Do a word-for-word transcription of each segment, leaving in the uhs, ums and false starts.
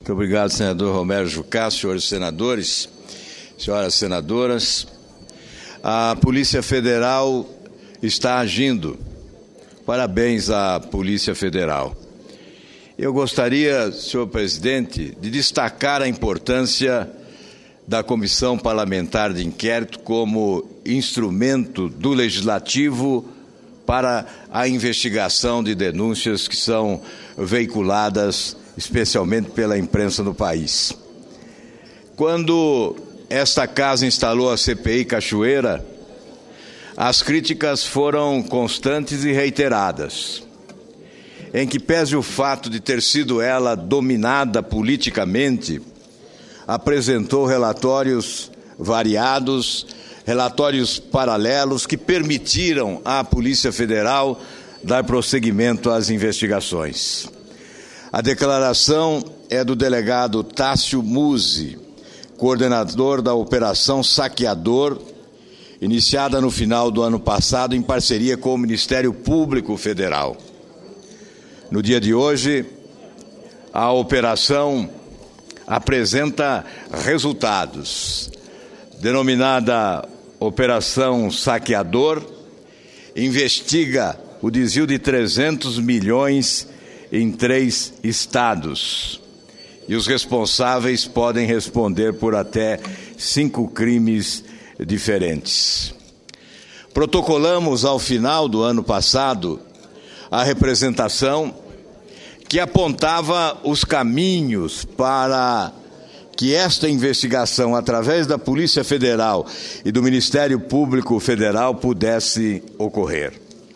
Muito obrigado, senador Romero Jucá, senhores senadores, senhoras senadoras. A Polícia Federal está agindo. Parabéns à Polícia Federal. Eu gostaria, senhor presidente, de destacar a importância da Comissão Parlamentar de Inquérito como instrumento do Legislativo para a investigação de denúncias que são veiculadas especialmente pela imprensa no país. Quando esta casa instalou a C P I Cachoeira, as críticas foram constantes e reiteradas, em que pese o fato de ter sido ela dominada politicamente, apresentou relatórios variados, relatórios paralelos que permitiram à Polícia Federal dar prosseguimento às investigações. A declaração é do delegado Tássio Musi, coordenador da Operação Saqueador, iniciada no final do ano passado em parceria com o Ministério Público Federal. No dia de hoje, a operação apresenta resultados. Denominada Operação Saqueador, investiga o desvio de trezentos milhões em três estados. E os responsáveis podem responder por até cinco crimes diferentes. Protocolamos, ao final do ano passado, a representação que apontava os caminhos para que esta investigação, através da Polícia Federal e do Ministério Público Federal, pudesse ocorrer.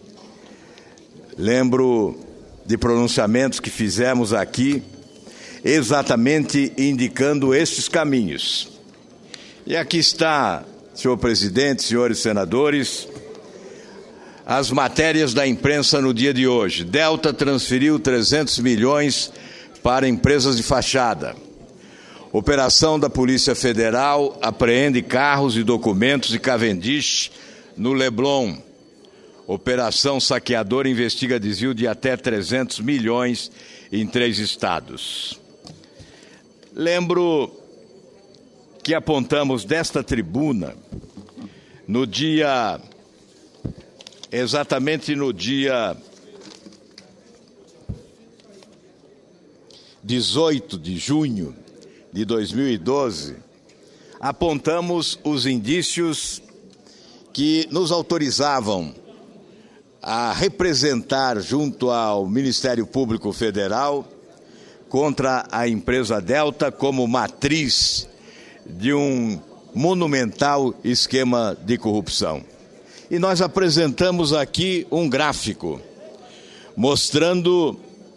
Lembro de pronunciamentos que fizemos aqui, exatamente indicando estes caminhos. E aqui está, senhor presidente, senhores senadores, as matérias da imprensa no dia de hoje. Delta transferiu trezentos milhões para empresas de fachada. Operação da Polícia Federal apreende carros e documentos de Cavendish no Leblon. Operação Saqueador investiga desvio de até trezentos milhões em três estados. Lembro que apontamos desta tribuna, no dia, exatamente no dia dezoito de junho de dois mil e doze, apontamos os indícios que nos autorizavam a representar junto ao Ministério Público Federal contra a empresa Delta como matriz de um monumental esquema de corrupção. E nós apresentamos aqui um gráfico mostrando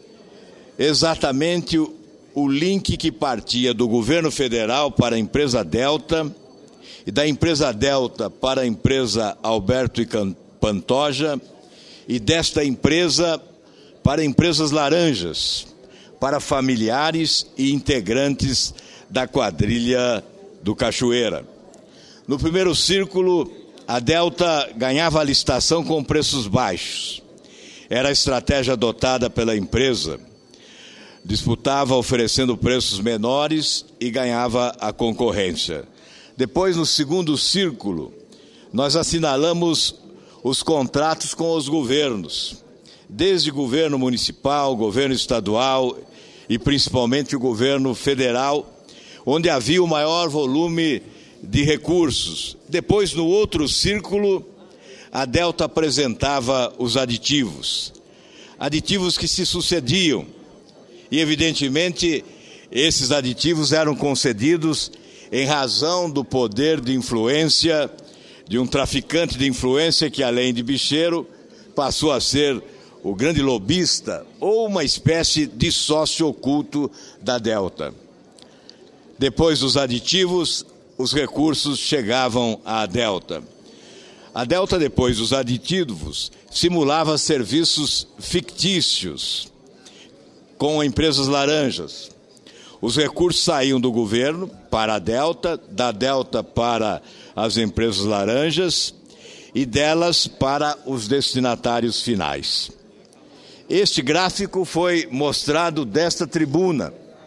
exatamente o, o link que partia do governo federal para a empresa Delta e da empresa Delta para a empresa Alberto e Pantoja e desta empresa para empresas laranjas, para familiares e integrantes da quadrilha do Cachoeira. No primeiro círculo, a Delta ganhava a licitação com preços baixos. Era a estratégia adotada pela empresa. Disputava oferecendo preços menores e ganhava a concorrência. Depois, no segundo círculo, nós assinalamos os contratos com os governos, desde governo municipal, governo estadual e principalmente o governo federal, onde havia o maior volume de recursos. Depois, no outro círculo, a Delta apresentava os aditivos, aditivos que se sucediam, e evidentemente esses aditivos eram concedidos em razão do poder de influência de um traficante de influência que, além de bicheiro, passou a ser o grande lobista ou uma espécie de sócio oculto da Delta. Depois dos aditivos, os recursos chegavam à Delta. A Delta, depois dos aditivos, simulava serviços fictícios com empresas laranjas. Os recursos saíam do governo para a Delta, da Delta para as empresas laranjas e delas para os destinatários finais. Este gráfico foi mostrado desta tribuna,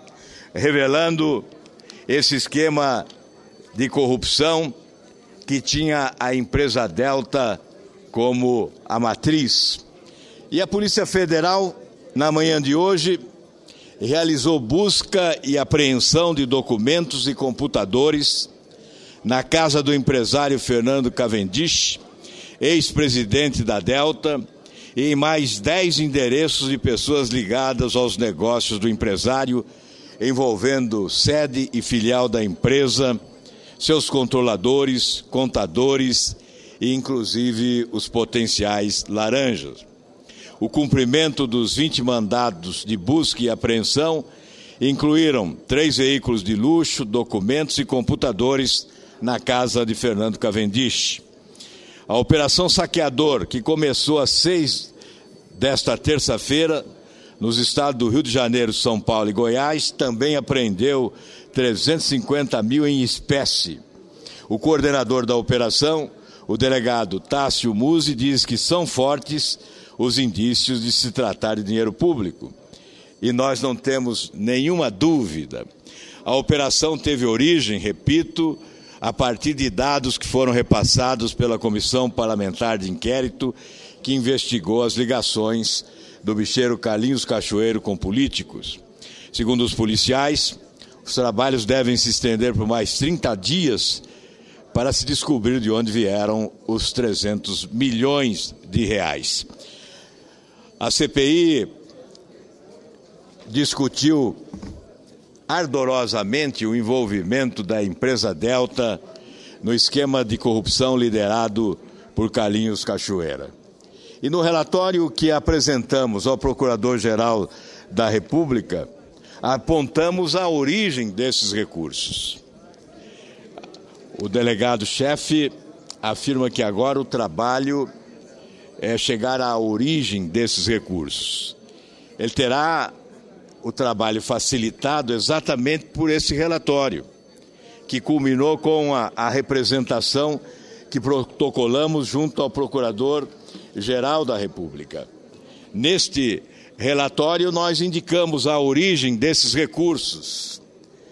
revelando esse esquema de corrupção que tinha a empresa Delta como a matriz. E a Polícia Federal, na manhã de hoje, realizou busca e apreensão de documentos e computadores na casa do empresário Fernando Cavendish, ex-presidente da Delta, e em mais dez endereços de pessoas ligadas aos negócios do empresário, envolvendo sede e filial da empresa, seus controladores, contadores e, inclusive, os potenciais laranjas. O cumprimento dos vinte mandados de busca e apreensão incluíram três veículos de luxo, documentos e computadores na casa de Fernando Cavendish. A Operação Saqueador, que começou às seis desta terça-feira, nos estados do Rio de Janeiro, São Paulo e Goiás, também apreendeu trezentos e cinquenta mil em espécie. O coordenador da operação, o delegado Tássio Musi, diz que são fortes os indícios de se tratar de dinheiro público. E nós não temos nenhuma dúvida. A operação teve origem, repito, a partir de dados que foram repassados pela Comissão Parlamentar de Inquérito, que investigou as ligações do bicheiro Carlinhos Cachoeiro com políticos. Segundo os policiais, os trabalhos devem se estender por mais trinta dias para se descobrir de onde vieram os trezentos milhões de reais. A C P I discutiu ardorosamente o envolvimento da empresa Delta no esquema de corrupção liderado por Carlinhos Cachoeira. E no relatório que apresentamos ao Procurador-Geral da República, apontamos a origem desses recursos. O delegado-chefe afirma que agora o trabalho é chegar à origem desses recursos. Ele terá o trabalho facilitado exatamente por esse relatório, que culminou com a, a representação que protocolamos junto ao Procurador-Geral da República. Neste relatório, nós indicamos a origem desses recursos.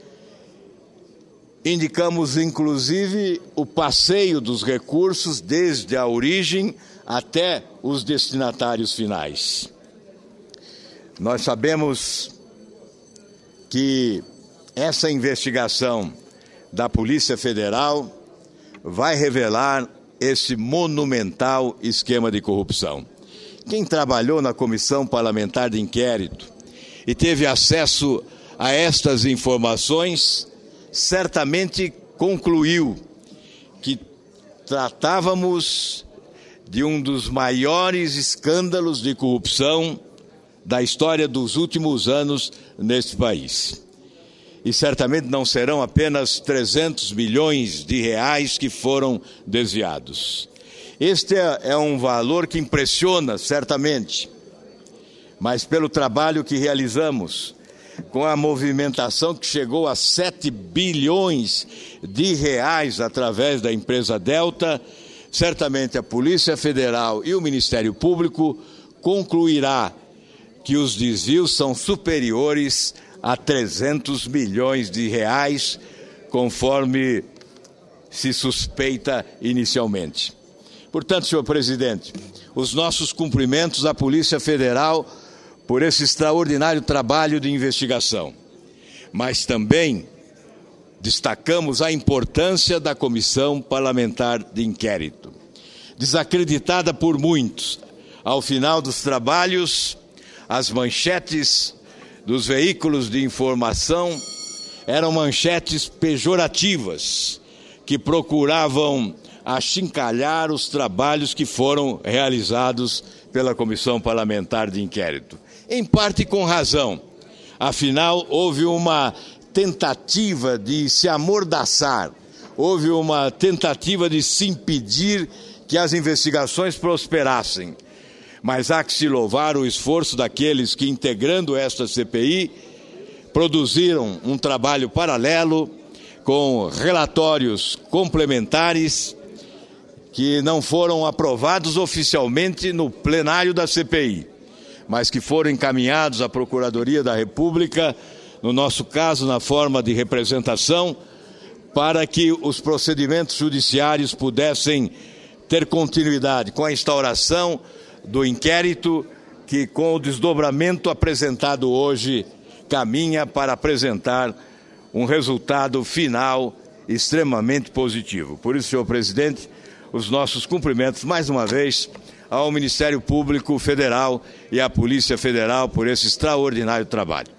Indicamos, inclusive, o passeio dos recursos desde a origem até os destinatários finais. Nós sabemos que essa investigação da Polícia Federal vai revelar esse monumental esquema de corrupção. Quem trabalhou na Comissão Parlamentar de Inquérito e teve acesso a estas informações, certamente concluiu que tratávamos de um dos maiores escândalos de corrupção da história dos últimos anos neste país. E certamente não serão apenas trezentos milhões de reais que foram desviados. Este é, é um valor que impressiona, certamente, mas pelo trabalho que realizamos, com a movimentação que chegou a sete bilhões de reais através da empresa Delta, certamente a Polícia Federal e o Ministério Público concluirá que os desvios são superiores a trezentos milhões de reais, conforme se suspeita inicialmente. Portanto, senhor presidente, os nossos cumprimentos à Polícia Federal por esse extraordinário trabalho de investigação, mas também destacamos a importância da Comissão Parlamentar de Inquérito. Desacreditada por muitos, ao final dos trabalhos, as manchetes dos veículos de informação eram manchetes pejorativas, que procuravam achincalhar os trabalhos que foram realizados pela Comissão Parlamentar de Inquérito. Em parte com razão, afinal houve uma tentativa de se amordaçar, houve uma tentativa de se impedir que as investigações prosperassem. Mas há que se louvar o esforço daqueles que, integrando esta C P I, produziram um trabalho paralelo com relatórios complementares que não foram aprovados oficialmente no plenário da C P I, mas que foram encaminhados à Procuradoria da República no nosso caso, na forma de representação, para que os procedimentos judiciários pudessem ter continuidade com a instauração do inquérito que, com o desdobramento apresentado hoje, caminha para apresentar um resultado final extremamente positivo. Por isso, senhor presidente, os nossos cumprimentos, mais uma vez, ao Ministério Público Federal e à Polícia Federal por esse extraordinário trabalho.